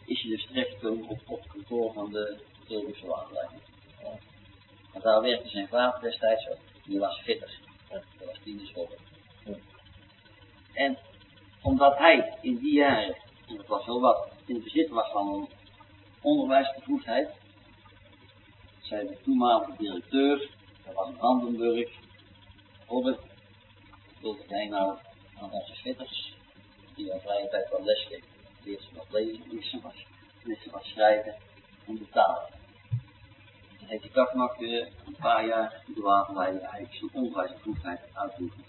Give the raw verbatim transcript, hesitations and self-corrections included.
is hij dus terechtgekomen op, op het kantoor van de Tilburgse waterleiding. Ja. Want daar werkte zijn vader destijds ook. Die was fitter. Ja. Dat was tienderschool. Ja. En omdat hij in die jaren, en dat was wel wat, in het bezit was van een onderwijsbevoegdheid, zei de toenmalige directeur, dat was in Brandenburg, Robert, wilde hij nou aan onze fitters, die in vrije tijd wat les geven, leert ze wat lezen, leert ze wat, leert ze wat schrijven en betalen. Dan heeft hij toch nog uh, een paar jaar de waterleiding eigenlijk zijn onderwijsbevoegdheid uitgeoefend.